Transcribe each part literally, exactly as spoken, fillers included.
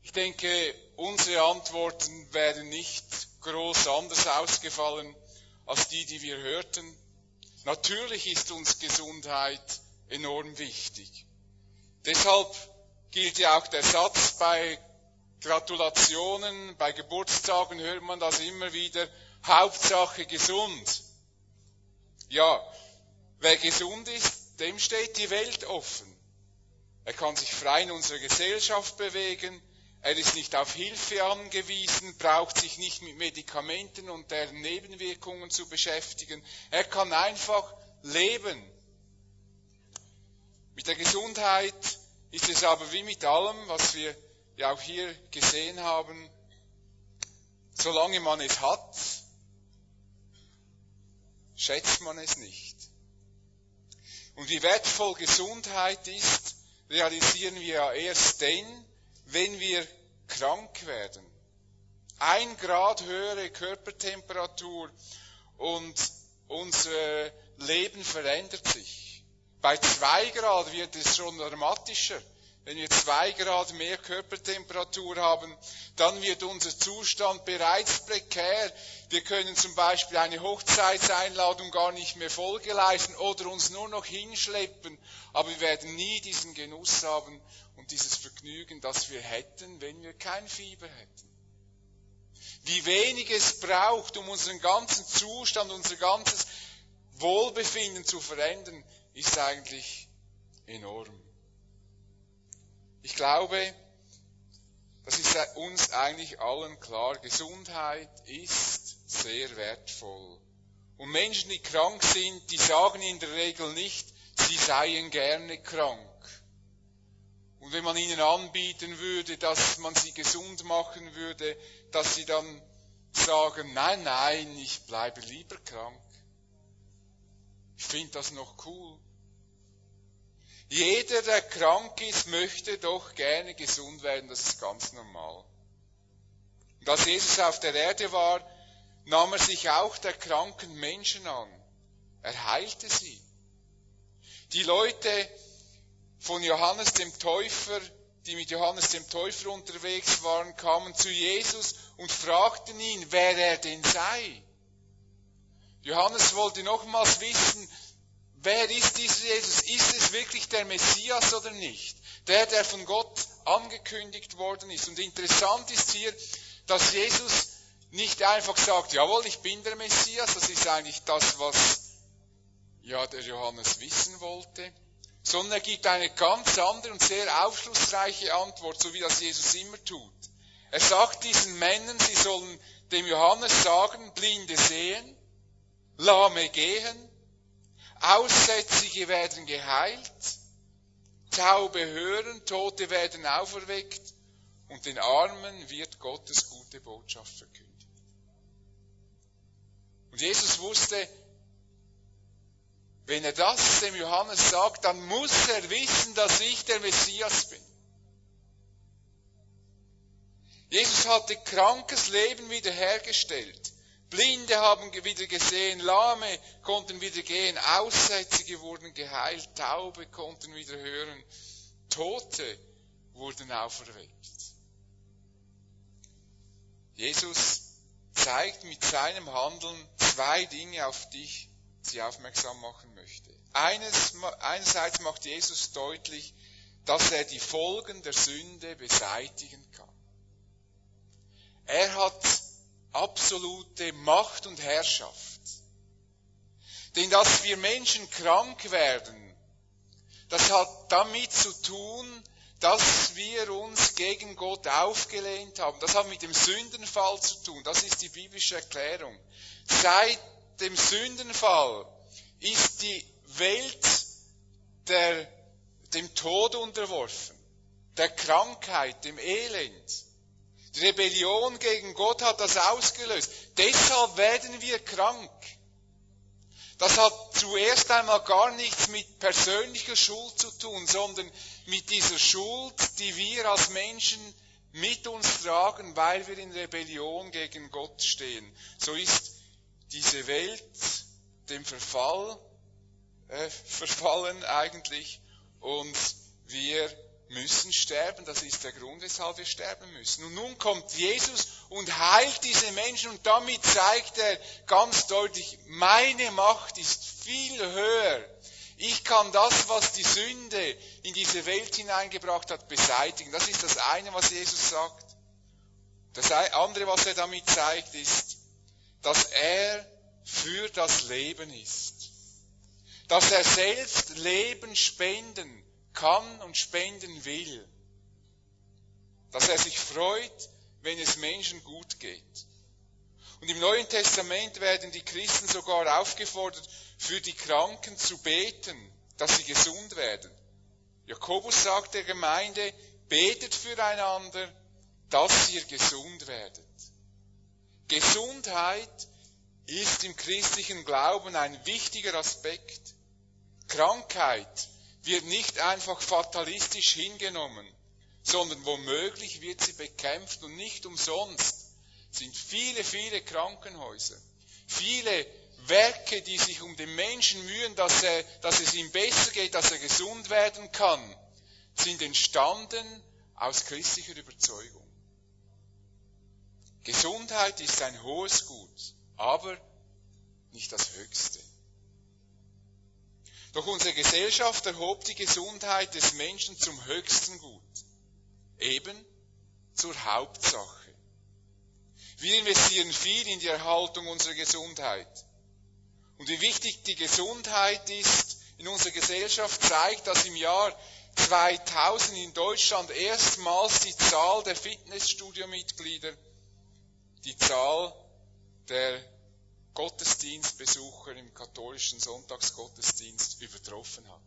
Ich denke, unsere Antworten wären nicht groß anders ausgefallen als die, die wir hörten. Natürlich ist uns Gesundheit enorm wichtig. Deshalb gilt ja auch der Satz, bei Gratulationen, bei Geburtstagen hört man das immer wieder, Hauptsache gesund. Ja, wer gesund ist, dem steht die Welt offen. Er kann sich frei in unserer Gesellschaft bewegen, er ist nicht auf Hilfe angewiesen, braucht sich nicht mit Medikamenten und deren Nebenwirkungen zu beschäftigen. Er kann einfach leben. Mit der Gesundheit ist es aber wie mit allem, was wir ja auch hier gesehen haben, solange man es hat, schätzt man es nicht. Und wie wertvoll Gesundheit ist, realisieren wir ja erst dann, wenn wir krank werden. Ein Grad höhere Körpertemperatur und unser Leben verändert sich. Bei zwei Grad wird es schon dramatischer. Wenn wir zwei Grad mehr Körpertemperatur haben, dann wird unser Zustand bereits prekär. Wir können zum Beispiel eine Hochzeitseinladung gar nicht mehr Folge leisten oder uns nur noch hinschleppen. Aber wir werden nie diesen Genuss haben und dieses Vergnügen, das wir hätten, wenn wir kein Fieber hätten. Wie wenig es braucht, um unseren ganzen Zustand, unser ganzes Wohlbefinden zu verändern, ist eigentlich enorm. Ich glaube, das ist uns eigentlich allen klar, Gesundheit ist sehr wertvoll. Und Menschen, die krank sind, die sagen in der Regel nicht, sie seien gerne krank. Und wenn man ihnen anbieten würde, dass man sie gesund machen würde, dass sie dann sagen, nein, nein, ich bleibe lieber krank. Ich finde das noch cool. Jeder, der krank ist, möchte doch gerne gesund werden, das ist ganz normal. Und als Jesus auf der Erde war, nahm er sich auch der kranken Menschen an. Er heilte sie. Die Leute von Johannes dem Täufer, die mit Johannes dem Täufer unterwegs waren, kamen zu Jesus und fragten ihn, wer er denn sei. Johannes wollte nochmals wissen, wer ist dieser Jesus? Ist es wirklich der Messias oder nicht? Der, der von Gott angekündigt worden ist. Und interessant ist hier, dass Jesus nicht einfach sagt, jawohl, ich bin der Messias, das ist eigentlich das, was ja, der Johannes wissen wollte, sondern er gibt eine ganz andere und sehr aufschlussreiche Antwort, so wie das Jesus immer tut. Er sagt diesen Männern, sie sollen dem Johannes sagen, Blinde sehen, Lahme gehen, Aussätzige werden geheilt, Taube hören, Tote werden auferweckt und den Armen wird Gottes gute Botschaft verkündet. Und Jesus wusste, wenn er das dem Johannes sagt, dann muss er wissen, dass ich der Messias bin. Jesus hatte krankes Leben wiederhergestellt. Blinde haben wieder gesehen, Lahme konnten wieder gehen, Aussätzige wurden geheilt, Taube konnten wieder hören, Tote wurden auferweckt. Jesus zeigt mit seinem Handeln zwei Dinge, auf die ich Sie aufmerksam machen möchte. Eines, einerseits macht Jesus deutlich, dass er die Folgen der Sünde beseitigen kann. Er hat absolute Macht und Herrschaft. Denn dass wir Menschen krank werden, das hat damit zu tun, dass wir uns gegen Gott aufgelehnt haben. Das hat mit dem Sündenfall zu tun. Das ist die biblische Erklärung. Seit dem Sündenfall ist die Welt der, dem Tod unterworfen, der Krankheit, dem Elend. Die Rebellion gegen Gott hat das ausgelöst. Deshalb werden wir krank. Das hat zuerst einmal gar nichts mit persönlicher Schuld zu tun, sondern mit dieser Schuld, die wir als Menschen mit uns tragen, weil wir in Rebellion gegen Gott stehen. So ist diese Welt dem Verfall äh, verfallen eigentlich und wir müssen sterben, das ist der Grund, weshalb wir sterben müssen. Und nun kommt Jesus und heilt diese Menschen und damit zeigt er ganz deutlich, meine Macht ist viel höher. Ich kann das, was die Sünde in diese Welt hineingebracht hat, beseitigen. Das ist das eine, was Jesus sagt. Das andere, was er damit zeigt, ist, dass er für das Leben ist. Dass er selbst Leben spenden kann und spenden will. Dass er sich freut, wenn es Menschen gut geht. Und im Neuen Testament werden die Christen sogar aufgefordert, für die Kranken zu beten, dass sie gesund werden. Jakobus sagt der Gemeinde, betet füreinander, dass ihr gesund werdet. Gesundheit ist im christlichen Glauben ein wichtiger Aspekt. Krankheit wird nicht einfach fatalistisch hingenommen, sondern womöglich wird sie bekämpft und nicht umsonst sind viele, viele Krankenhäuser, viele Werke, die sich um den Menschen mühen, dass, er, dass es ihm besser geht, dass er gesund werden kann, sind entstanden aus christlicher Überzeugung. Gesundheit ist ein hohes Gut, aber nicht das Höchste. Doch unsere Gesellschaft erhob die Gesundheit des Menschen zum höchsten Gut, eben zur Hauptsache. Wir investieren viel in die Erhaltung unserer Gesundheit. Und wie wichtig die Gesundheit ist in unserer Gesellschaft, zeigt, dass im Jahr zweitausend in Deutschland erstmals die Zahl der Fitnessstudio-Mitglieder, die Zahl der Gottesdienstbesucher im katholischen Sonntagsgottesdienst übertroffen hat.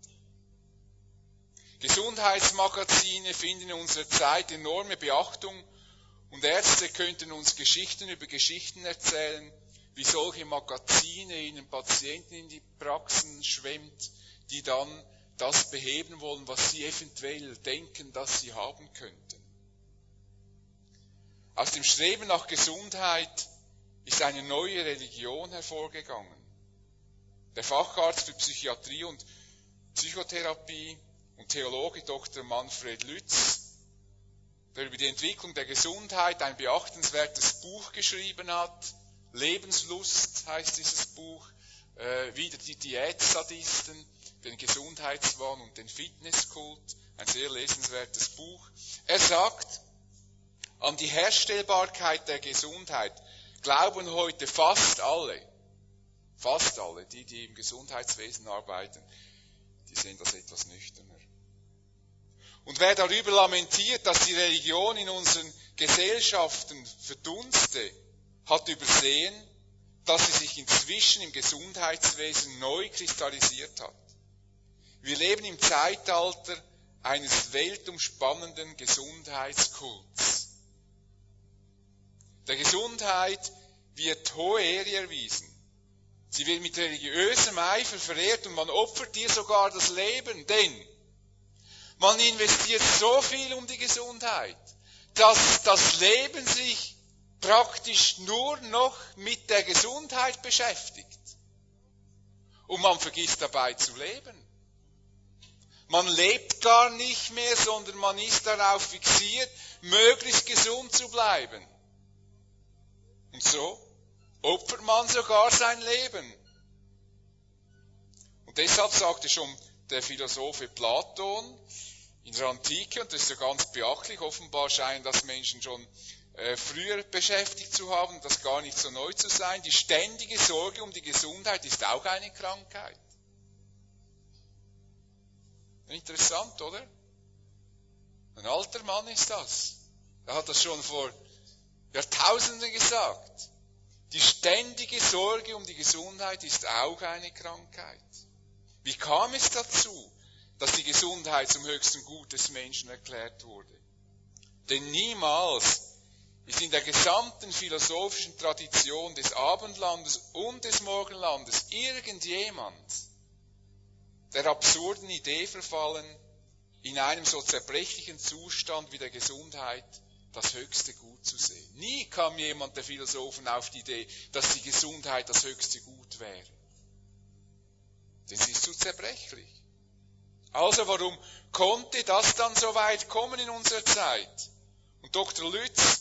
Gesundheitsmagazine finden in unserer Zeit enorme Beachtung und Ärzte könnten uns Geschichten über Geschichten erzählen, wie solche Magazine ihnen Patienten in die Praxen schwemmt, die dann das beheben wollen, was sie eventuell denken, dass sie haben könnten. Aus dem Streben nach Gesundheit ist eine neue Religion hervorgegangen. Der Facharzt für Psychiatrie und Psychotherapie und Theologe Doktor Manfred Lütz, der über die Entwicklung der Gesundheit ein beachtenswertes Buch geschrieben hat, Lebenslust heißt dieses Buch, äh, wieder die Diätsadisten, den Gesundheitswahn und den Fitnesskult, ein sehr lesenswertes Buch. Er sagt, an die Herstellbarkeit der Gesundheit glauben heute fast alle, fast alle, die, die im Gesundheitswesen arbeiten, die sehen das etwas nüchterner. Und wer darüber lamentiert, dass die Religion in unseren Gesellschaften verdunste, hat übersehen, dass sie sich inzwischen im Gesundheitswesen neu kristallisiert hat. Wir leben im Zeitalter eines weltumspannenden Gesundheitskults. Der Gesundheit wird hohe Ehre erwiesen. Sie wird mit religiösem Eifer verehrt und man opfert ihr sogar das Leben, denn man investiert so viel um die Gesundheit, dass das Leben sich praktisch nur noch mit der Gesundheit beschäftigt. Und man vergisst dabei zu leben. Man lebt gar nicht mehr, sondern man ist darauf fixiert, möglichst gesund zu bleiben. Und so opfert man sogar sein Leben. Und deshalb sagte schon der Philosoph Platon in der Antike, und das ist ja ganz beachtlich, offenbar scheinen das Menschen schon äh, früher beschäftigt zu haben, das gar nicht so neu zu sein, die ständige Sorge um die Gesundheit ist auch eine Krankheit. Interessant, oder? Ein alter Mann ist das. Er hat das schon vor Jahrtausenden gesagt. Die ständige Sorge um die Gesundheit ist auch eine Krankheit. Wie kam es dazu, dass die Gesundheit zum höchsten Gut des Menschen erklärt wurde? Denn niemals ist in der gesamten philosophischen Tradition des Abendlandes und des Morgenlandes irgendjemand der absurden Idee verfallen, in einem so zerbrechlichen Zustand wie der Gesundheit das höchste Gut zu sehen. Nie kam jemand der Philosophen auf die Idee, dass die Gesundheit das höchste Gut wäre. Denn sie ist zu zerbrechlich. Also warum konnte das dann so weit kommen in unserer Zeit? Und Doktor Lütz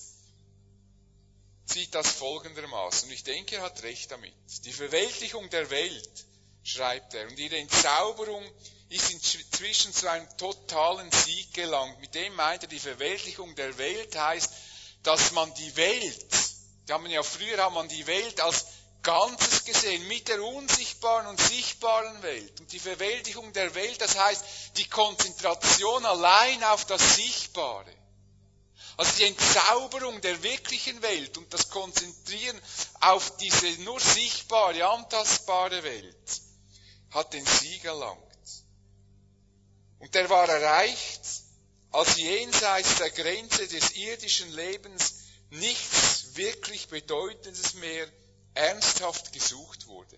sieht das folgendermaßen, und ich denke, er hat recht damit. Die Verweltlichung der Welt, schreibt er, und ihre Entzauberung ist inzwischen zu einem totalen Sieg gelangt. Mit dem meint er, die Verweltlichung der Welt heißt, dass man die Welt, die haben ja früher hat man die Welt als Ganzes gesehen, mit der unsichtbaren und sichtbaren Welt. Und die Verweltlichung der Welt, das heißt, die Konzentration allein auf das Sichtbare. Also die Entzauberung der wirklichen Welt und das Konzentrieren auf diese nur sichtbare, antastbare Welt hat den Sieg erlangt. Und der war erreicht, als jenseits der Grenze des irdischen Lebens nichts wirklich Bedeutendes mehr ernsthaft gesucht wurde.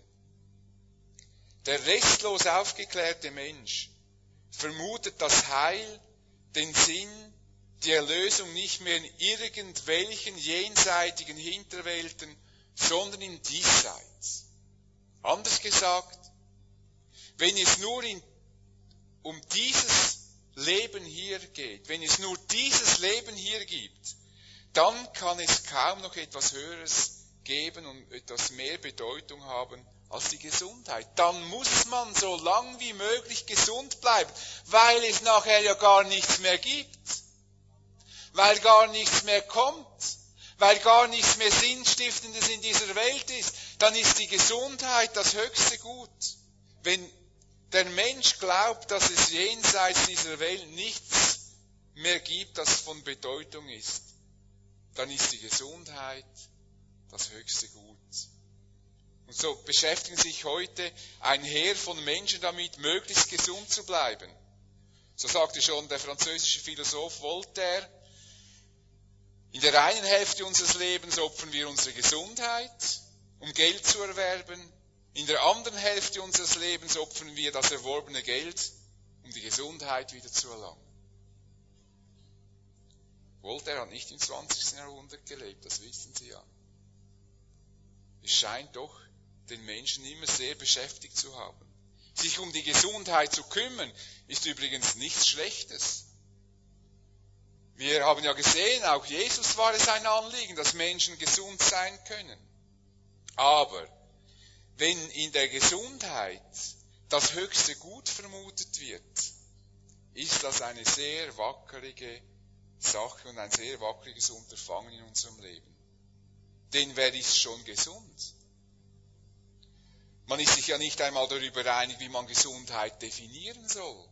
Der restlos aufgeklärte Mensch vermutet das Heil, den Sinn, die Erlösung nicht mehr in irgendwelchen jenseitigen Hinterwelten, sondern im Diesseits. Anders gesagt, wenn es nur in, um dieses Leben hier geht, wenn es nur dieses Leben hier gibt, dann kann es kaum noch etwas Höheres geben und etwas mehr Bedeutung haben als die Gesundheit. Dann muss man so lang wie möglich gesund bleiben, weil es nachher ja gar nichts mehr gibt. Weil gar nichts mehr kommt, weil gar nichts mehr Sinnstiftendes in dieser Welt ist, dann ist die Gesundheit das höchste Gut. Wenn der Mensch glaubt, dass es jenseits dieser Welt nichts mehr gibt, das von Bedeutung ist, dann ist die Gesundheit das höchste Gut. Und so beschäftigen sich heute ein Heer von Menschen damit, möglichst gesund zu bleiben. So sagte schon der französische Philosoph Voltaire, in der einen Hälfte unseres Lebens opfern wir unsere Gesundheit, um Geld zu erwerben. In der anderen Hälfte unseres Lebens opfern wir das erworbene Geld, um die Gesundheit wieder zu erlangen. Voltaire hat nicht im zwanzigsten Jahrhundert gelebt, das wissen Sie ja. Es scheint doch den Menschen immer sehr beschäftigt zu haben. Sich um die Gesundheit zu kümmern, ist übrigens nichts Schlechtes. Wir haben ja gesehen, auch Jesus war es ein Anliegen, dass Menschen gesund sein können. Aber wenn in der Gesundheit das höchste Gut vermutet wird, ist das eine sehr wackelige Sache und ein sehr wackeliges Unterfangen in unserem Leben. Denn wer ist schon gesund? Man ist sich ja nicht einmal darüber einig, wie man Gesundheit definieren soll.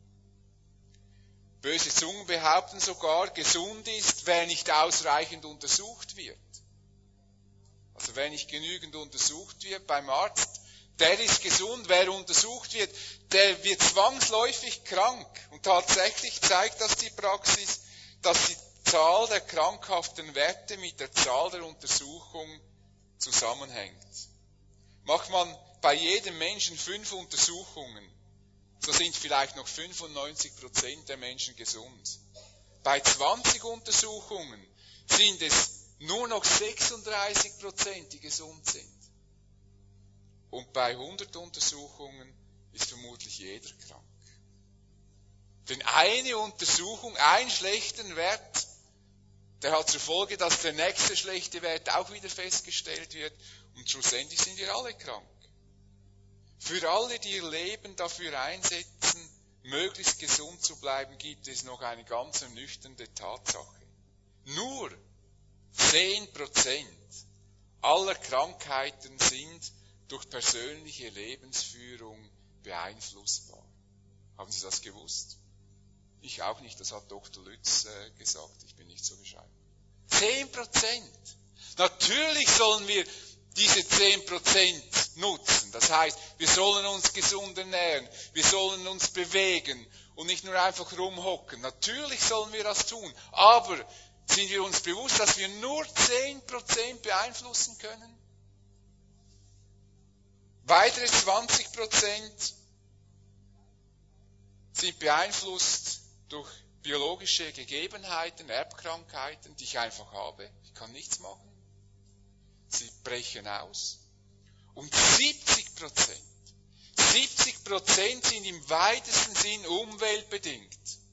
Böse Zungen behaupten sogar, gesund ist, wer nicht ausreichend untersucht wird. Also wer nicht genügend untersucht wird beim Arzt, der ist gesund. Wer untersucht wird, der wird zwangsläufig krank. Und tatsächlich zeigt das die Praxis, dass die Zahl der krankhaften Werte mit der Zahl der Untersuchung zusammenhängt. Macht man bei jedem Menschen fünf Untersuchungen, so sind vielleicht noch fünfundneunzig Prozent der Menschen gesund. Bei zwanzig Untersuchungen sind es nur noch sechsunddreißig Prozent, die gesund sind. Und bei hundert Untersuchungen ist vermutlich jeder krank. Denn eine Untersuchung, einen schlechten Wert, der hat zur Folge, dass der nächste schlechte Wert auch wieder festgestellt wird und schlussendlich sind wir alle krank. Für alle, die ihr Leben dafür einsetzen, möglichst gesund zu bleiben, gibt es noch eine ganz ernüchternde Tatsache. Nur zehn Prozent aller Krankheiten sind durch persönliche Lebensführung beeinflussbar. Haben Sie das gewusst? Ich auch nicht, das hat Doktor Lütz äh, gesagt, ich bin nicht so bescheiden. Zehn Prozent. Natürlich sollen wir diese zehn Prozent nutzen. Das heißt, wir sollen uns gesund ernähren, wir sollen uns bewegen und nicht nur einfach rumhocken. Natürlich sollen wir das tun, aber sind wir uns bewusst, dass wir nur zehn Prozent beeinflussen können? Weitere zwanzig Prozent sind beeinflusst durch biologische Gegebenheiten, Erbkrankheiten, die ich einfach habe. Ich kann nichts machen. Sie brechen aus. Und siebzig Prozent, siebzig Prozent sind im weitesten Sinn umweltbedingt.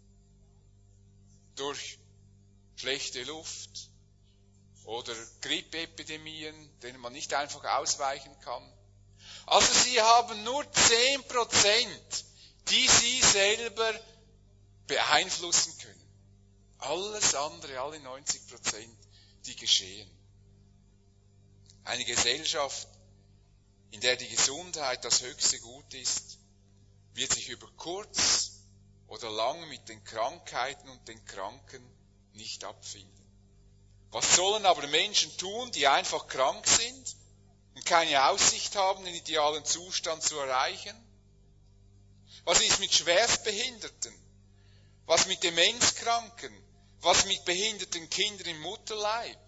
Durch schlechte Luft oder Grippeepidemien, denen man nicht einfach ausweichen kann. Also sie haben nur zehn Prozent, die sie selber beeinflussen können. Alles andere, alle neunzig Prozent, die geschehen. Eine Gesellschaft, in der die Gesundheit das höchste Gut ist, wird sich über kurz oder lang mit den Krankheiten und den Kranken nicht abfinden. Was sollen aber Menschen tun, die einfach krank sind und keine Aussicht haben, den idealen Zustand zu erreichen? Was ist mit Schwerstbehinderten? Was mit Demenzkranken? Was mit behinderten Kindern im Mutterleib?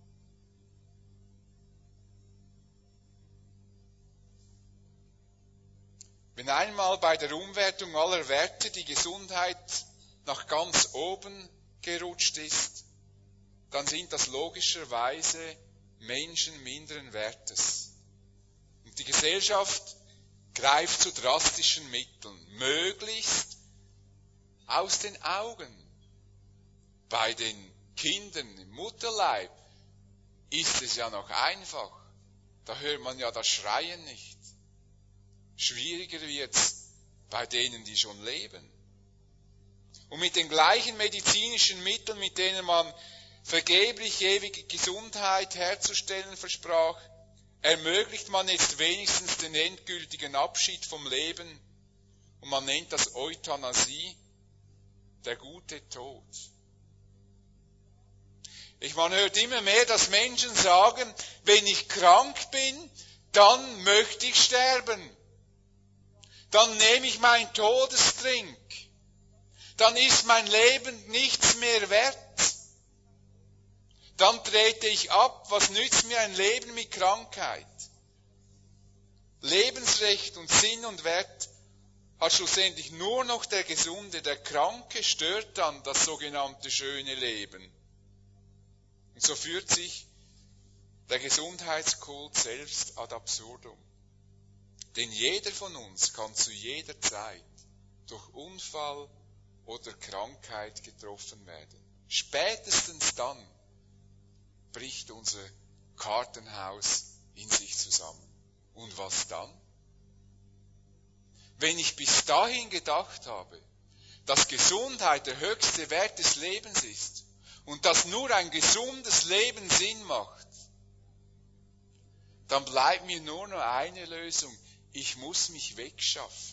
Wenn einmal bei der Umwertung aller Werte die Gesundheit nach ganz oben gerutscht ist, dann sind das logischerweise Menschen minderen Wertes. Und die Gesellschaft greift zu drastischen Mitteln, möglichst aus den Augen. Bei den Kindern im Mutterleib ist es ja noch einfach. Da hört man ja das Schreien nicht. Schwieriger wird's bei denen, die schon leben. Und mit den gleichen medizinischen Mitteln, mit denen man vergeblich ewige Gesundheit herzustellen versprach, ermöglicht man jetzt wenigstens den endgültigen Abschied vom Leben. Und man nennt das Euthanasie, der gute Tod. Ich, man hört immer mehr, dass Menschen sagen, wenn ich krank bin, dann möchte ich sterben. Dann nehme ich meinen Todestrink. Dann ist mein Leben nichts mehr wert. Dann trete ich ab. Was nützt mir ein Leben mit Krankheit? Lebensrecht und Sinn und Wert hat schlussendlich nur noch der Gesunde. Der Kranke stört dann das sogenannte schöne Leben. Und so führt sich der Gesundheitskult selbst ad absurdum. Denn jeder von uns kann zu jeder Zeit durch Unfall oder Krankheit getroffen werden. Spätestens dann bricht unser Kartenhaus in sich zusammen. Und was dann? Wenn ich bis dahin gedacht habe, dass Gesundheit der höchste Wert des Lebens ist und dass nur ein gesundes Leben Sinn macht, dann bleibt mir nur noch eine Lösung. Ich muss mich wegschaffen.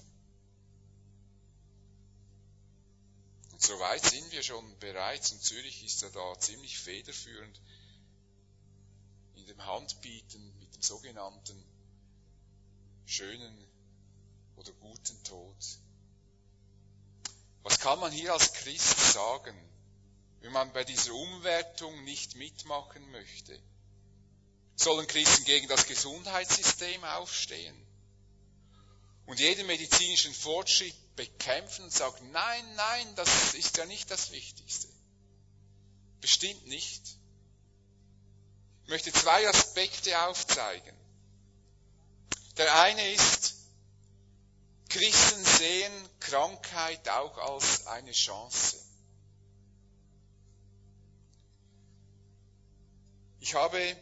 Und so weit sind wir schon bereits, und Zürich ist ja da ziemlich federführend in dem Handbieten mit dem sogenannten schönen oder guten Tod. Was kann man hier als Christ sagen, wenn man bei dieser Umwertung nicht mitmachen möchte? Sollen Christen gegen das Gesundheitssystem aufstehen und jeden medizinischen Fortschritt bekämpfen und sagen, nein, nein, das ist ja nicht das Wichtigste? Bestimmt nicht. Ich möchte zwei Aspekte aufzeigen. Der eine ist, Christen sehen Krankheit auch als eine Chance. Ich habe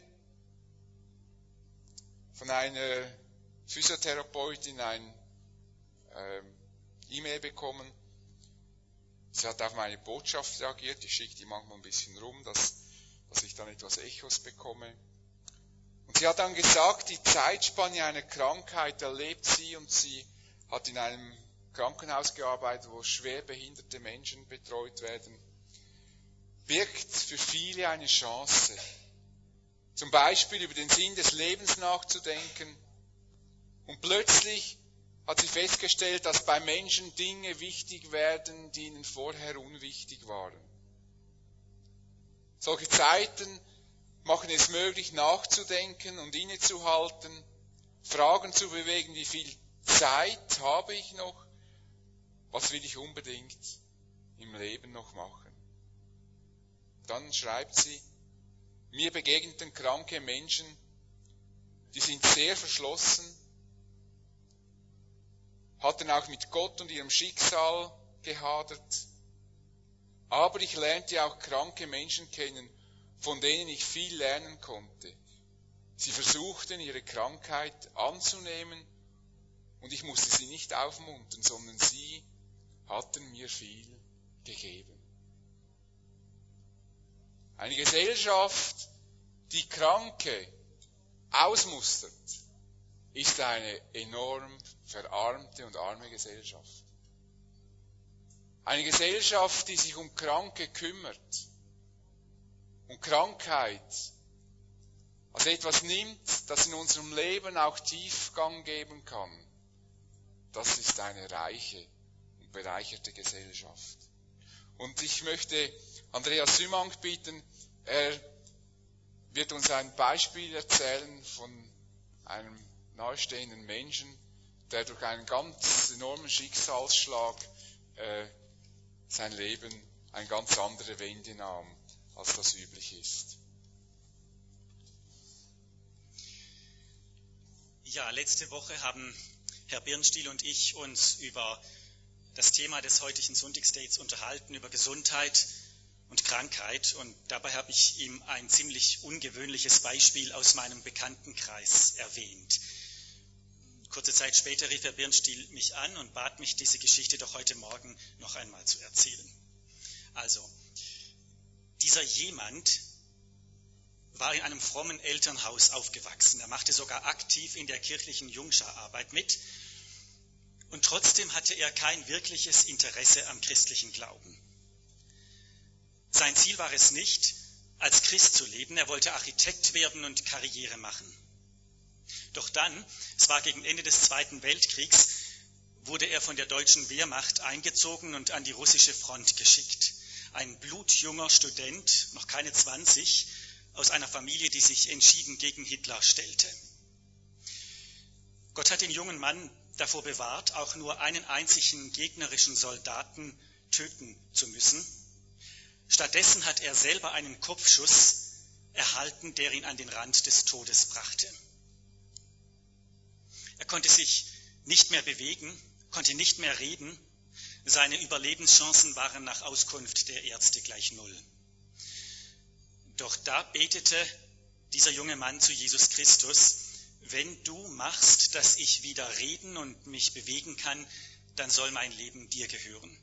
von einer Physiotherapeutin ein ähm, E-Mail bekommen. Sie hat auf meine Botschaft reagiert. Ich schicke die manchmal ein bisschen rum, dass, dass ich dann etwas Echos bekomme. Und sie hat dann gesagt, die Zeitspanne einer Krankheit erlebt sie, und sie hat in einem Krankenhaus gearbeitet, wo schwer behinderte Menschen betreut werden, birgt für viele eine Chance. Zum Beispiel über den Sinn des Lebens nachzudenken. Und plötzlich hat sie festgestellt, dass bei Menschen Dinge wichtig werden, die ihnen vorher unwichtig waren. Solche Zeiten machen es möglich, nachzudenken und innezuhalten, Fragen zu bewegen, wie viel Zeit habe ich noch, was will ich unbedingt im Leben noch machen. Dann schreibt sie, mir begegneten kranke Menschen, die sind sehr verschlossen, hatten auch mit Gott und ihrem Schicksal gehadert. Aber ich lernte auch kranke Menschen kennen, von denen ich viel lernen konnte. Sie versuchten, ihre Krankheit anzunehmen, und ich musste sie nicht aufmuntern, sondern sie hatten mir viel gegeben. Eine Gesellschaft, die Kranke ausmustert, ist eine enorm verarmte und arme Gesellschaft. Eine Gesellschaft, die sich um Kranke kümmert und Krankheit als etwas nimmt, das in unserem Leben auch Tiefgang geben kann, das ist eine reiche und bereicherte Gesellschaft. Und ich möchte Andreas Sümank bitten, er wird uns ein Beispiel erzählen von einem neustehenden Menschen, der durch einen ganz enormen Schicksalsschlag äh, sein Leben eine ganz andere Wende nahm, als das üblich ist. Ja, letzte Woche haben Herr Birnstiel und ich uns über das Thema des heutigen Sonntagsdates unterhalten, über Gesundheit und Krankheit. Und dabei habe ich ihm ein ziemlich ungewöhnliches Beispiel aus meinem Bekanntenkreis erwähnt. Kurze Zeit später rief Herr Birnstiel mich an und bat mich, diese Geschichte doch heute Morgen noch einmal zu erzählen. Also, dieser jemand war in einem frommen Elternhaus aufgewachsen. Er machte sogar aktiv in der kirchlichen Jungschararbeit mit. Und trotzdem hatte er kein wirkliches Interesse am christlichen Glauben. Sein Ziel war es nicht, als Christ zu leben. Er wollte Architekt werden und Karriere machen. Doch dann, es war gegen Ende des Zweiten Weltkriegs, wurde er von der deutschen Wehrmacht eingezogen und an die russische Front geschickt. Ein blutjunger Student, noch keine zwanzig, aus einer Familie, die sich entschieden gegen Hitler stellte. Gott hat den jungen Mann davor bewahrt, auch nur einen einzigen gegnerischen Soldaten töten zu müssen. Stattdessen hat er selber einen Kopfschuss erhalten, der ihn an den Rand des Todes brachte. Er konnte sich nicht mehr bewegen, konnte nicht mehr reden. Seine Überlebenschancen waren nach Auskunft der Ärzte gleich null. Doch da betete dieser junge Mann zu Jesus Christus: Wenn du machst, dass ich wieder reden und mich bewegen kann, dann soll mein Leben dir gehören.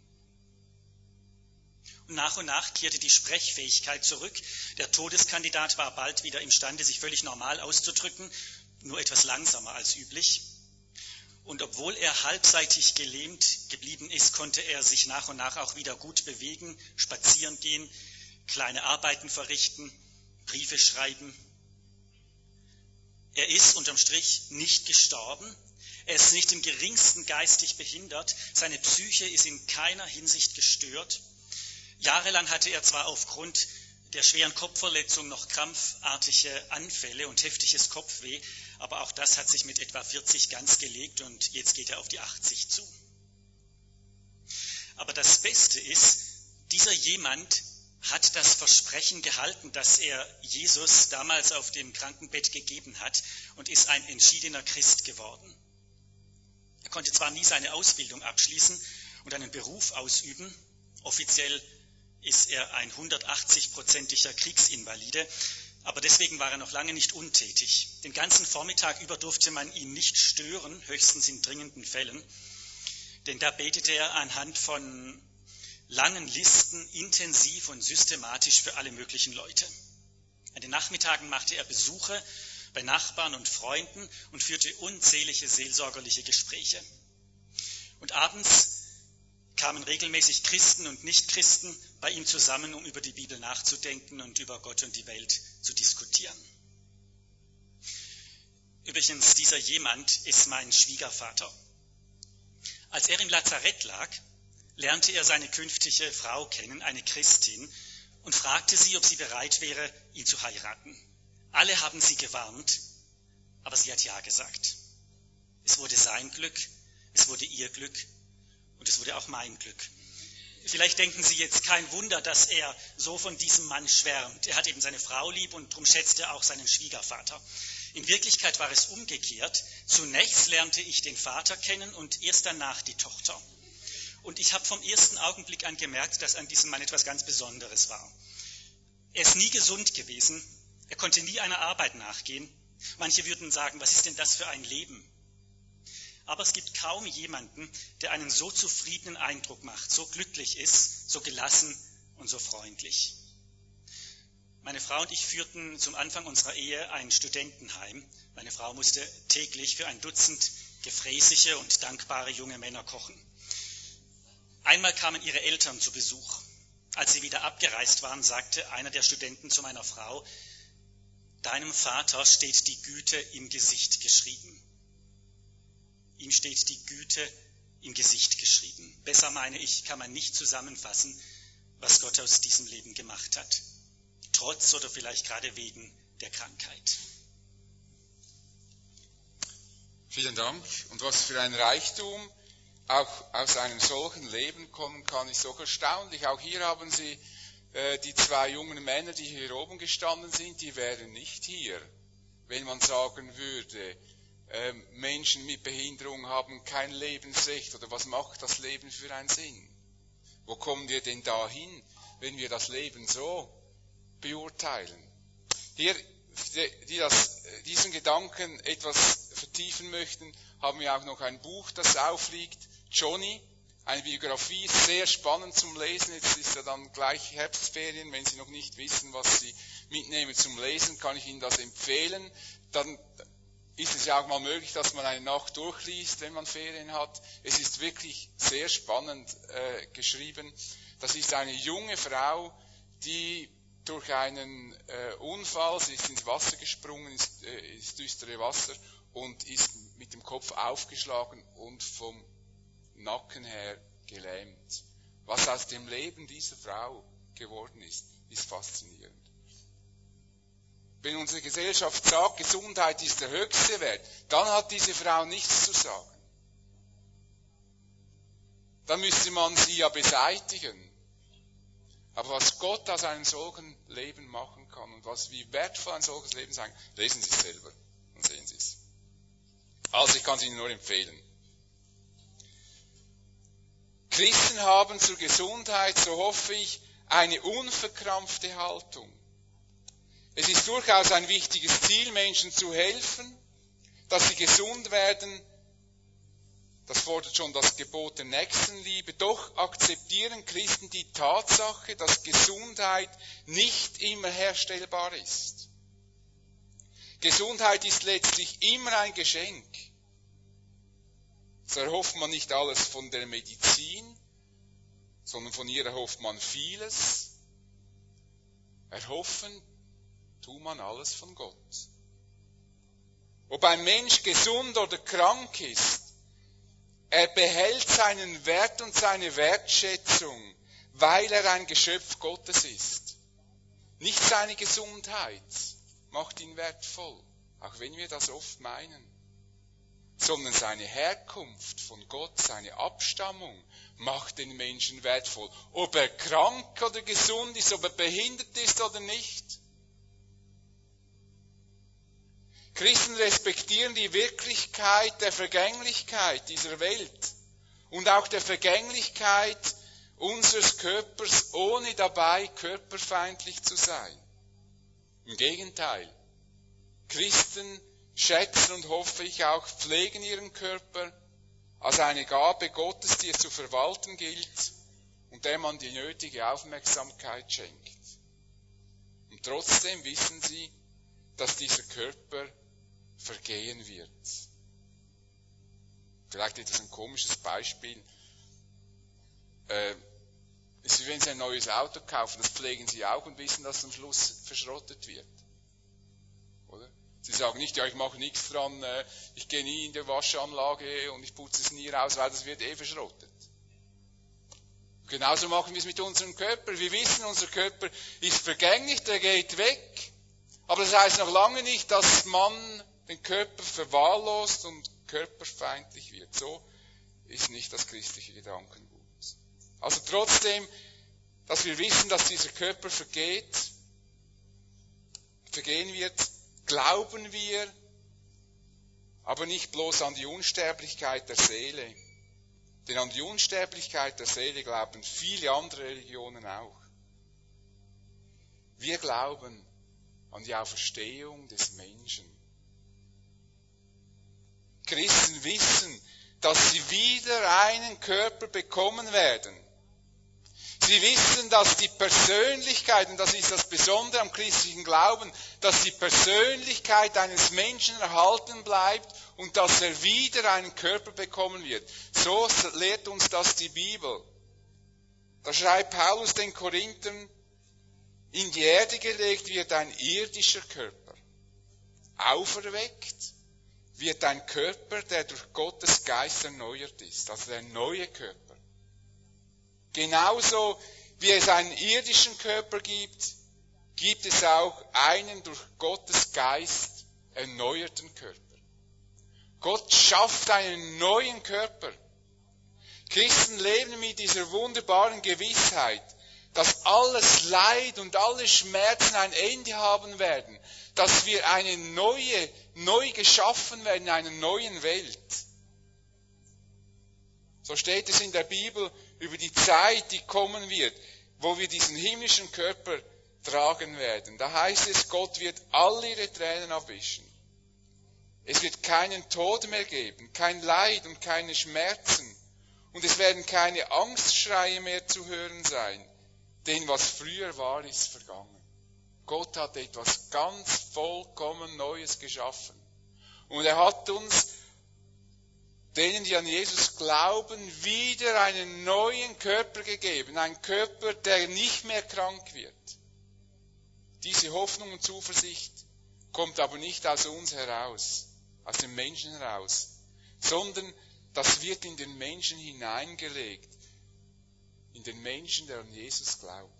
Und nach und nach kehrte die Sprechfähigkeit zurück. Der Todeskandidat war bald wieder imstande, sich völlig normal auszudrücken, nur etwas langsamer als üblich. Und obwohl er halbseitig gelähmt geblieben ist, konnte er sich nach und nach auch wieder gut bewegen, spazieren gehen, kleine Arbeiten verrichten, Briefe schreiben. Er ist unterm Strich nicht gestorben. Er ist nicht im geringsten geistig behindert. Seine Psyche ist in keiner Hinsicht gestört. Jahrelang hatte er zwar aufgrund der schweren Kopfverletzung noch krampfartige Anfälle und heftiges Kopfweh, aber auch das hat sich mit etwa vierzig ganz gelegt und jetzt geht er auf die achtzig zu. Aber das Beste ist, dieser jemand hat das Versprechen gehalten, das er Jesus damals auf dem Krankenbett gegeben hat, und ist ein entschiedener Christ geworden. Er konnte zwar nie seine Ausbildung abschließen und einen Beruf ausüben, offiziell ist er ein hundertachtzig-prozentiger Kriegsinvalide, aber deswegen war er noch lange nicht untätig. Den ganzen Vormittag über durfte man ihn nicht stören, höchstens in dringenden Fällen, denn da betete er anhand von langen Listen intensiv und systematisch für alle möglichen Leute. An den Nachmittagen machte er Besuche bei Nachbarn und Freunden und führte unzählige seelsorgerliche Gespräche. Und abends kamen regelmäßig Christen und Nichtchristen bei ihm zusammen, um über die Bibel nachzudenken und über Gott und die Welt zu diskutieren. Übrigens, dieser jemand ist mein Schwiegervater. Als er im Lazarett lag, lernte er seine künftige Frau kennen, eine Christin, und fragte sie, ob sie bereit wäre, ihn zu heiraten. Alle haben sie gewarnt, aber sie hat ja gesagt. Es wurde sein Glück, es wurde ihr Glück und es wurde auch mein Glück. Vielleicht denken Sie jetzt, kein Wunder, dass er so von diesem Mann schwärmt. Er hat eben seine Frau lieb und darum schätzt er auch seinen Schwiegervater. In Wirklichkeit war es umgekehrt. Zunächst lernte ich den Vater kennen und erst danach die Tochter. Und ich habe vom ersten Augenblick an gemerkt, dass an diesem Mann etwas ganz Besonderes war. Er ist nie gesund gewesen, er konnte nie einer Arbeit nachgehen. Manche würden sagen, was ist denn das für ein Leben? Aber es gibt kaum jemanden, der einen so zufriedenen Eindruck macht, so glücklich ist, so gelassen und so freundlich. Meine Frau und ich führten zum Anfang unserer Ehe ein Studentenheim. Meine Frau musste täglich für ein Dutzend gefräßige und dankbare junge Männer kochen. Einmal kamen ihre Eltern zu Besuch. Als sie wieder abgereist waren, sagte einer der Studenten zu meiner Frau: Deinem Vater steht die Güte im Gesicht geschrieben. Ihm steht die Güte im Gesicht geschrieben. Besser, meine ich, kann man nicht zusammenfassen, was Gott aus diesem Leben gemacht hat. Trotz oder vielleicht gerade wegen der Krankheit. Vielen Dank. Und was für ein Reichtum auch aus einem solchen Leben kommen kann, ist so erstaunlich. Auch hier haben Sie äh, die zwei jungen Männer, die hier oben gestanden sind, die wären nicht hier, wenn man sagen würde, äh, Menschen mit Behinderung haben kein Lebensrecht, oder was macht das Leben für einen Sinn? Wo kommen wir denn dahin, wenn wir das Leben so beurteilen? Hier, die das, diesen Gedanken etwas vertiefen möchten, haben wir auch noch ein Buch, das aufliegt, Johnny, eine Biografie, sehr spannend zum Lesen. Jetzt ist ja dann gleich Herbstferien, wenn Sie noch nicht wissen, was Sie mitnehmen zum Lesen, kann ich Ihnen das empfehlen. Dann ist es ja auch mal möglich, dass man eine Nacht durchliest, wenn man Ferien hat. Es ist wirklich sehr spannend äh, geschrieben. Das ist eine junge Frau, die durch einen äh, Unfall, sie ist ins Wasser gesprungen, ins, äh, ins düstere Wasser und ist mit dem Kopf aufgeschlagen und vom Nacken her gelähmt. Was aus dem Leben dieser Frau geworden ist, ist faszinierend. Wenn unsere Gesellschaft sagt, Gesundheit ist der höchste Wert, dann hat diese Frau nichts zu sagen. Dann müsste man sie ja beseitigen. Aber was Gott aus einem solchen Leben machen kann und was wie wertvoll ein solches Leben sein kann, lesen Sie es selber und sehen Sie es. Also ich kann es Ihnen nur empfehlen. Christen haben zur Gesundheit, so hoffe ich, eine unverkrampfte Haltung. Es ist durchaus ein wichtiges Ziel, Menschen zu helfen, dass sie gesund werden. Das fordert schon das Gebot der Nächstenliebe. Doch akzeptieren Christen die Tatsache, dass Gesundheit nicht immer herstellbar ist. Gesundheit ist letztlich immer ein Geschenk. So erhofft man nicht alles von der Medizin, sondern von ihr erhofft man vieles. Erhoffen tut man alles von Gott. Ob ein Mensch gesund oder krank ist, er behält seinen Wert und seine Wertschätzung, weil er ein Geschöpf Gottes ist. Nicht seine Gesundheit macht ihn wertvoll, auch wenn wir das oft meinen, sondern seine Herkunft von Gott, seine Abstammung macht den Menschen wertvoll. Ob er krank oder gesund ist, ob er behindert ist oder nicht. Christen respektieren die Wirklichkeit der Vergänglichkeit dieser Welt und auch der Vergänglichkeit unseres Körpers, ohne dabei körperfeindlich zu sein. Im Gegenteil, Christen schätzen und hoffe ich auch pflegen ihren Körper als eine Gabe Gottes, die es zu verwalten gilt und der man die nötige Aufmerksamkeit schenkt. Und trotzdem wissen sie, dass dieser Körper vergehen wird. Vielleicht ist das ein komisches Beispiel. Äh, es ist wie wenn Sie ein neues Auto kaufen, das pflegen Sie auch und wissen, dass es am Schluss verschrottet wird. Oder? Sie sagen nicht, ja, ich mache nichts dran, äh, ich gehe nie in die Waschanlage und ich putze es nie raus, weil das wird eh verschrottet. Genauso machen wir es mit unserem Körper. Wir wissen, unser Körper ist vergänglich, der geht weg. Aber das heißt noch lange nicht, dass man den Körper verwahrlost und körperfeindlich wird. So ist nicht das christliche Gedankengut. Also trotzdem, dass wir wissen, dass dieser Körper vergeht, vergehen wird, glauben wir, aber nicht bloß an die Unsterblichkeit der Seele. Denn an die Unsterblichkeit der Seele glauben viele andere Religionen auch. Wir glauben an die Auferstehung des Menschen. Christen wissen, dass sie wieder einen Körper bekommen werden. Sie wissen, dass die Persönlichkeit, und das ist das Besondere am christlichen Glauben, dass die Persönlichkeit eines Menschen erhalten bleibt und dass er wieder einen Körper bekommen wird. So lehrt uns das die Bibel. Da schreibt Paulus den Korinthern, in die Erde gelegt wird ein irdischer Körper. Auferweckt wird ein Körper, der durch Gottes Geist erneuert ist, also der neue Körper. Genauso wie es einen irdischen Körper gibt, gibt es auch einen durch Gottes Geist erneuerten Körper. Gott schafft einen neuen Körper. Christen leben mit dieser wunderbaren Gewissheit, dass alles Leid und alle Schmerzen ein Ende haben werden, dass wir eine neue, neu geschaffen werden in einer neuen Welt. So steht es in der Bibel über die Zeit, die kommen wird, wo wir diesen himmlischen Körper tragen werden. Da heißt es, Gott wird all ihre Tränen abwischen. Es wird keinen Tod mehr geben, kein Leid und keine Schmerzen. Und es werden keine Angstschreie mehr zu hören sein. Denn was früher war, ist vergangen. Gott hat etwas ganz vollkommen Neues geschaffen. Und er hat uns, denen, die an Jesus glauben, wieder einen neuen Körper gegeben. Ein Körper, der nicht mehr krank wird. Diese Hoffnung und Zuversicht kommt aber nicht aus uns heraus, aus dem Menschen heraus, sondern das wird in den Menschen hineingelegt. In den Menschen, der an Jesus glaubt.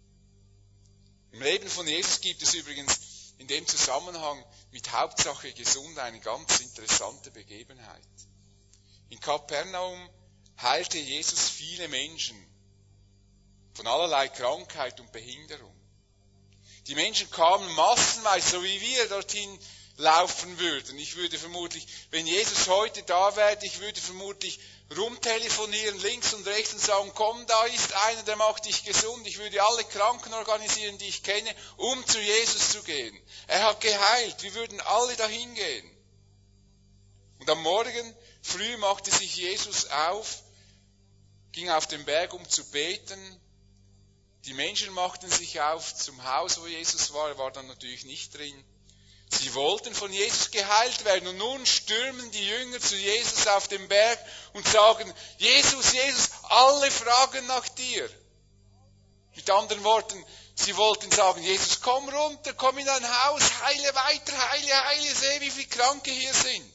Im Leben von Jesus gibt es übrigens in dem Zusammenhang mit Hauptsache Gesundheit eine ganz interessante Begebenheit. In Kapernaum heilte Jesus viele Menschen von allerlei Krankheit und Behinderung. Die Menschen kamen massenweise, so wie wir dorthin laufen würden. Ich würde vermutlich, wenn Jesus heute da wäre, ich würde vermutlich rumtelefonieren links und rechts und sagen, komm, da ist einer, der macht dich gesund. Ich würde alle Kranken organisieren, die ich kenne, um zu Jesus zu gehen. Er hat geheilt, wir würden alle dahin gehen. Und am Morgen früh machte sich Jesus auf, ging auf den Berg, um zu beten. Die Menschen machten sich auf zum Haus, wo Jesus war, er war dann natürlich nicht drin. Sie wollten von Jesus geheilt werden und nun stürmen die Jünger zu Jesus auf den Berg und sagen, Jesus, Jesus, alle fragen nach dir. Mit anderen Worten, sie wollten sagen, Jesus, komm runter, komm in dein Haus, heile weiter, heile, heile, seh, wie viele Kranke hier sind.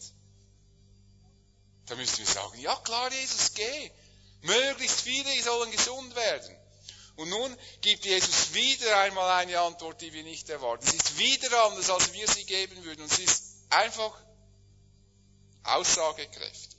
Da müssen wir sagen, ja klar, Jesus, geh. Möglichst viele sollen gesund werden. Und nun gibt Jesus wieder einmal eine Antwort, die wir nicht erwarten. Es ist wieder anders, als wir sie geben würden. Und es ist einfach aussagekräftig.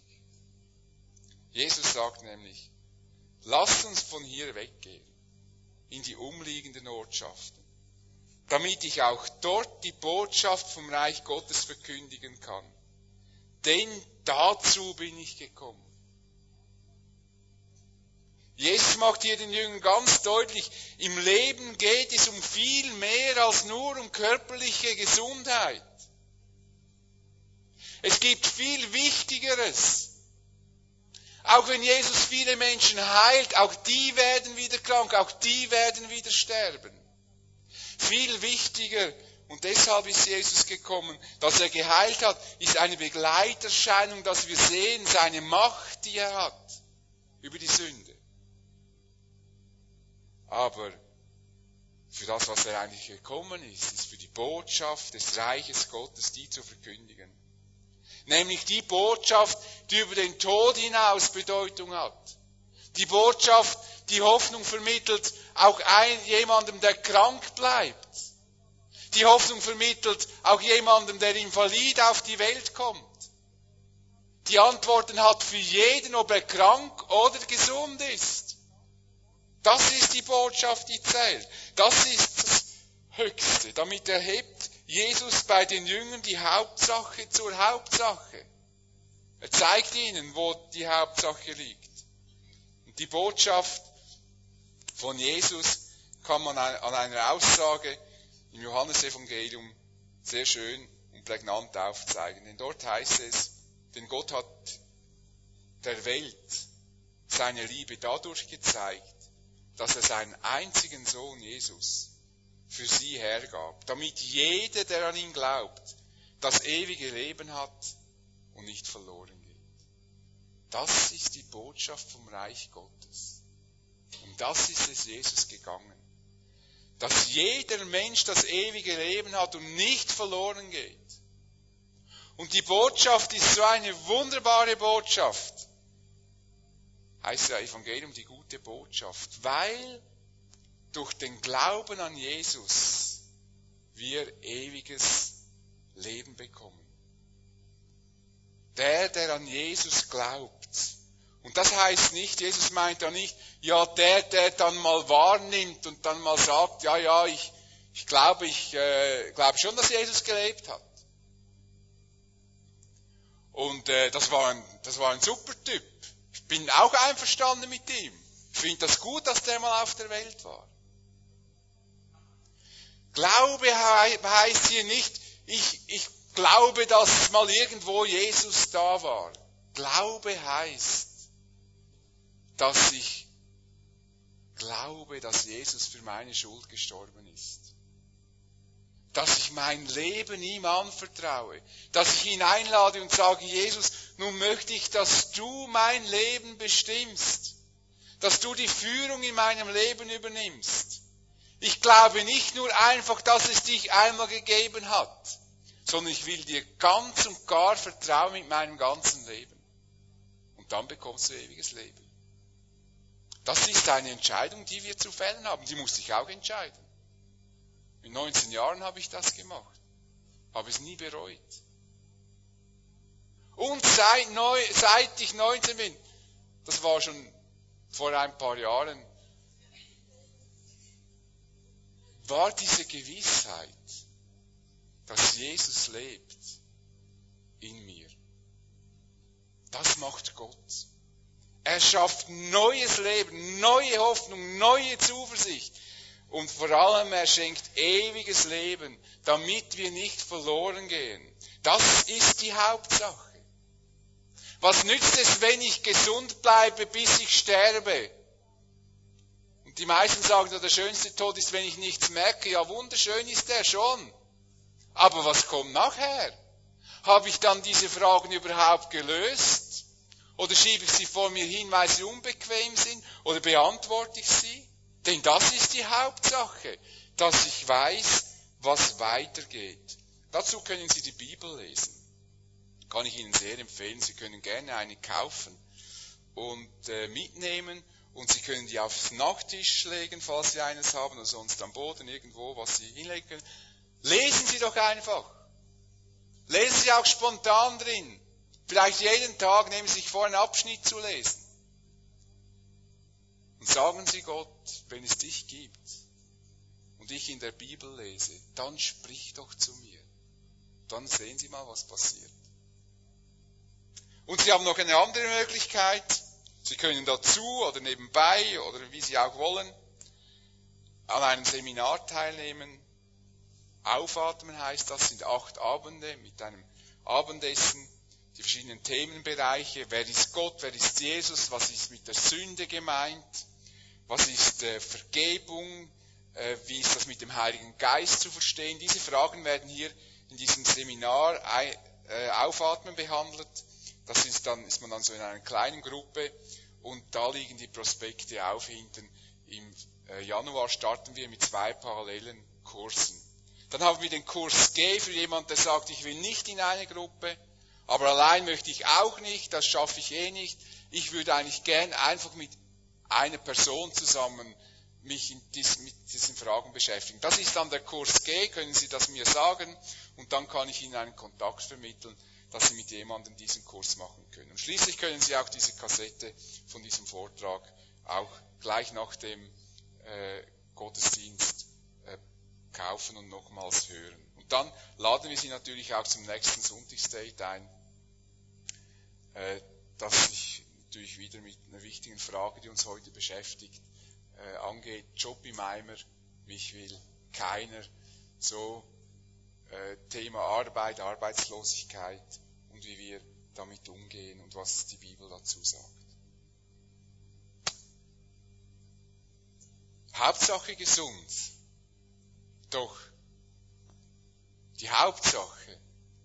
Jesus sagt nämlich, lasst uns von hier weggehen, in die umliegenden Ortschaften, damit ich auch dort die Botschaft vom Reich Gottes verkündigen kann. Denn dazu bin ich gekommen. Jesus macht hier den Jüngern ganz deutlich, im Leben geht es um viel mehr als nur um körperliche Gesundheit. Es gibt viel Wichtigeres. Auch wenn Jesus viele Menschen heilt, auch die werden wieder krank, auch die werden wieder sterben. Viel wichtiger, und deshalb ist Jesus gekommen, dass er geheilt hat, ist eine Begleiterscheinung, dass wir sehen, seine Macht, die er hat, über die Sünde. Aber für das, was er eigentlich gekommen ist, ist für die Botschaft des Reiches Gottes, die zu verkündigen. Nämlich die Botschaft, die über den Tod hinaus Bedeutung hat. Die Botschaft, die Hoffnung vermittelt, auch ein, jemandem, der krank bleibt. Die Hoffnung vermittelt, auch jemandem, der invalid auf die Welt kommt. Die Antworten hat für jeden, ob er krank oder gesund ist. Das ist die Botschaft, die zählt. Das ist das Höchste. Damit erhebt Jesus bei den Jüngern die Hauptsache zur Hauptsache. Er zeigt ihnen, wo die Hauptsache liegt. Und die Botschaft von Jesus kann man an einer Aussage im Johannesevangelium sehr schön und prägnant aufzeigen. Denn dort heißt es, denn Gott hat der Welt seine Liebe dadurch gezeigt, dass er seinen einzigen Sohn Jesus für sie hergab, damit jeder, der an ihn glaubt, das ewige Leben hat und nicht verloren geht. Das ist die Botschaft vom Reich Gottes. Um das ist es Jesus gegangen. Dass jeder Mensch das ewige Leben hat und nicht verloren geht. Und die Botschaft ist so eine wunderbare Botschaft. Heißt ja Evangelium die gute Botschaft, weil durch den Glauben an Jesus wir ewiges Leben bekommen. Der, der an Jesus glaubt. Und das heißt nicht, Jesus meint ja nicht, ja, der, der dann mal wahrnimmt und dann mal sagt, ja, ja, ich, ich glaube, ich äh, glaube schon, dass Jesus gelebt hat. Und äh, das war ein, das war ein super Typ. Ich bin auch einverstanden mit ihm. Ich finde das gut, dass der mal auf der Welt war. Glaube heißt hier nicht, ich, ich glaube, dass mal irgendwo Jesus da war. Glaube heißt, dass ich glaube, dass Jesus für meine Schuld gestorben ist. Dass ich mein Leben ihm anvertraue. Dass ich ihn einlade und sage, Jesus, nun möchte ich, dass du mein Leben bestimmst. Dass du die Führung in meinem Leben übernimmst. Ich glaube nicht nur einfach, dass es dich einmal gegeben hat, sondern ich will dir ganz und gar vertrauen mit meinem ganzen Leben. Und dann bekommst du ewiges Leben. Das ist eine Entscheidung, die wir zu fällen haben. Die musste ich auch entscheiden. Mit neunzehn Jahren habe ich das gemacht. Habe es nie bereut. Und seit, neu, seit ich neunzehn bin, das war schon vor ein paar Jahren, war diese Gewissheit, dass Jesus lebt in mir. Das macht Gott. Er schafft neues Leben, neue Hoffnung, neue Zuversicht. Und vor allem, er schenkt ewiges Leben, damit wir nicht verloren gehen. Das ist die Hauptsache. Was nützt es, wenn ich gesund bleibe, bis ich sterbe? Und die meisten sagen, der schönste Tod ist, wenn ich nichts merke. Ja, wunderschön ist der schon. Aber was kommt nachher? Habe ich dann diese Fragen überhaupt gelöst? Oder schiebe ich sie vor mir hin, weil sie unbequem sind? Oder beantworte ich sie? Denn das ist die Hauptsache, dass ich weiß, was weitergeht. Dazu können Sie die Bibel lesen. Kann ich Ihnen sehr empfehlen. Sie können gerne eine kaufen und äh, mitnehmen. Und Sie können die aufs Nachttisch legen, falls Sie eines haben, oder sonst am Boden irgendwo, was Sie hinlegen können. Lesen Sie doch einfach. Lesen Sie auch spontan drin. Vielleicht jeden Tag nehmen Sie sich vor, einen Abschnitt zu lesen. Und sagen Sie Gott, wenn es dich gibt und ich in der Bibel lese, dann sprich doch zu mir. Dann sehen Sie mal, was passiert. Und Sie haben noch eine andere Möglichkeit. Sie können dazu oder nebenbei oder wie Sie auch wollen an einem Seminar teilnehmen. Aufatmen heißt das, sind acht Abende mit einem Abendessen, die verschiedenen Themenbereiche. Wer ist Gott, wer ist Jesus, was ist mit der Sünde gemeint, was ist äh, Vergebung, äh, wie ist das mit dem Heiligen Geist zu verstehen. Diese Fragen werden hier in diesem Seminar äh, Aufatmen behandelt. Das ist, dann, ist man dann so in einer kleinen Gruppe und da liegen die Prospekte auf hinten. Im äh, Januar starten wir mit zwei parallelen Kursen. Dann haben wir den Kurs G für jemanden, der sagt, ich will nicht in eine Gruppe, aber allein möchte ich auch nicht, das schaffe ich eh nicht. Ich würde eigentlich gern einfach mit einer Person zusammen mich in dies, mit diesen Fragen beschäftigen. Das ist dann der Kurs G, können Sie das mir sagen und dann kann ich Ihnen einen Kontakt vermitteln, dass Sie mit jemandem diesen Kurs machen können. Und schließlich können Sie auch diese Kassette von diesem Vortrag auch gleich nach dem äh, Gottesdienst äh, kaufen und nochmals hören. Und dann laden wir Sie natürlich auch zum nächsten Sonntagsdate ein, äh, das sich natürlich wieder mit einer wichtigen Frage, die uns heute beschäftigt, äh, angeht. Job im Eimer, mich will keiner. So äh, Thema Arbeit, Arbeitslosigkeit und wie wir damit umgehen und was die Bibel dazu sagt. Hauptsache gesund. Doch die Hauptsache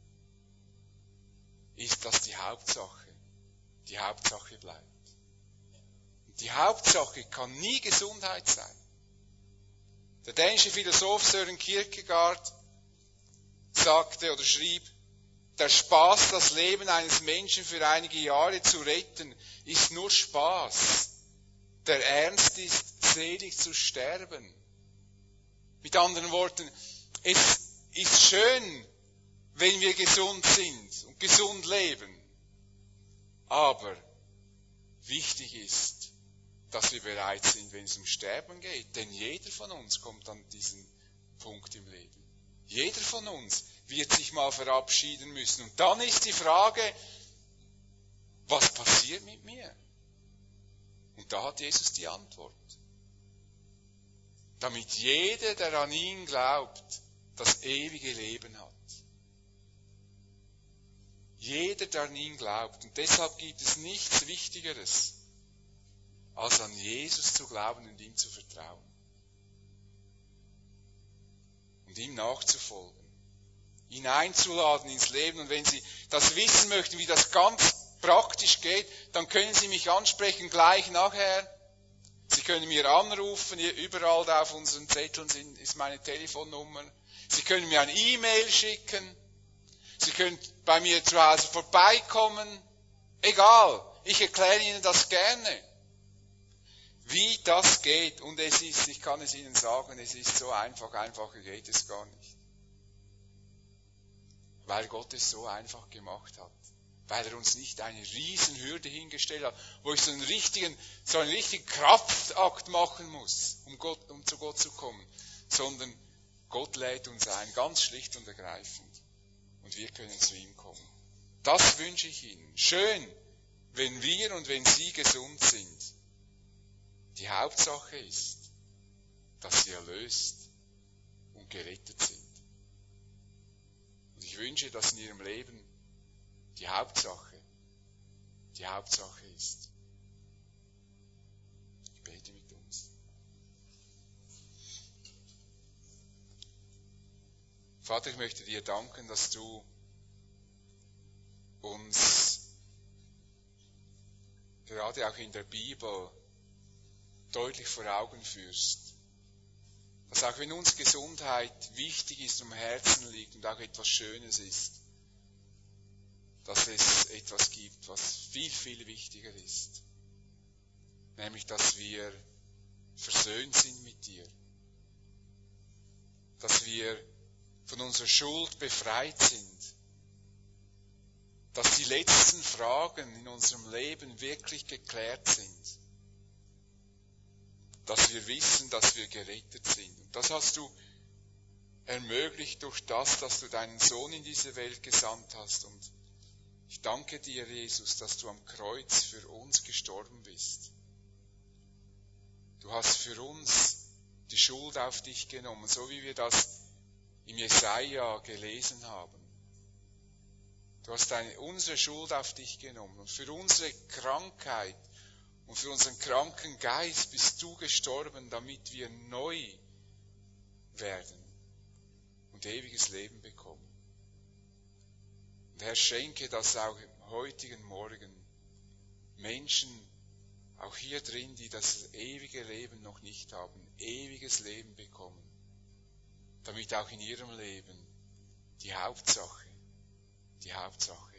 ist, dass die Hauptsache die Hauptsache bleibt. Und die Hauptsache kann nie Gesundheit sein. Der dänische Philosoph Søren Kierkegaard sagte oder schrieb, der Spaß, das Leben eines Menschen für einige Jahre zu retten, ist nur Spaß. Der Ernst ist, selig zu sterben. Mit anderen Worten, es ist schön, wenn wir gesund sind und gesund leben. Aber wichtig ist, dass wir bereit sind, wenn es um Sterben geht. Denn jeder von uns kommt an diesen Punkt im Leben. Jeder von uns wird sich mal verabschieden müssen. Und dann ist die Frage, was passiert mit mir? Und da hat Jesus die Antwort. Damit jeder, der an ihn glaubt, das ewige Leben hat. Jeder, der an ihn glaubt. Und deshalb gibt es nichts Wichtigeres, als an Jesus zu glauben und ihm zu vertrauen. Und ihm nachzufolgen. Ihn einzuladen ins Leben. Und wenn Sie das wissen möchten, wie das ganz praktisch geht, dann können Sie mich ansprechen gleich nachher. Sie können mir anrufen, überall da auf unseren Zetteln sind, ist meine Telefonnummer. Sie können mir eine E-Mail schicken. Sie können bei mir zu Hause vorbeikommen. Egal, ich erkläre Ihnen das gerne. Wie das geht. Und es ist, ich kann es Ihnen sagen, es ist so einfach, einfacher geht es gar nicht. Weil Gott es so einfach gemacht hat. Weil er uns nicht eine Riesenhürde hingestellt hat, wo ich so einen richtigen, so einen richtigen Kraftakt machen muss, um, Gott, um zu Gott zu kommen. Sondern Gott lädt uns ein, ganz schlicht und ergreifend. Und wir können zu ihm kommen. Das wünsche ich Ihnen. Schön, wenn wir und wenn Sie gesund sind. Die Hauptsache ist, dass Sie erlöst und gerettet sind. Und ich wünsche, dass in Ihrem Leben die Hauptsache, die Hauptsache ist. Ich bete mit uns. Vater, ich möchte dir danken, dass du uns gerade auch in der Bibel deutlich vor Augen führst, dass auch wenn uns Gesundheit wichtig ist, am Herzen liegt und auch etwas Schönes ist, dass es etwas gibt, was viel, viel wichtiger ist. Nämlich, dass wir versöhnt sind mit dir. Dass wir von unserer Schuld befreit sind. Dass die letzten Fragen in unserem Leben wirklich geklärt sind. Dass wir wissen, dass wir gerettet sind. Und das hast du ermöglicht durch das, dass du deinen Sohn in diese Welt gesandt hast. Und ich danke dir, Jesus, dass du am Kreuz für uns gestorben bist. Du hast für uns die Schuld auf dich genommen, so wie wir das im Jesaja gelesen haben. Du hast deine, unsere Schuld auf dich genommen und für unsere Krankheit und für unseren kranken Geist bist du gestorben, damit wir neu werden und ewiges Leben bekommen. Und Herr, schenke, dass auch im heutigen Morgen Menschen, auch hier drin, die das ewige Leben noch nicht haben, ewiges Leben bekommen, damit auch in ihrem Leben die Hauptsache, die Hauptsache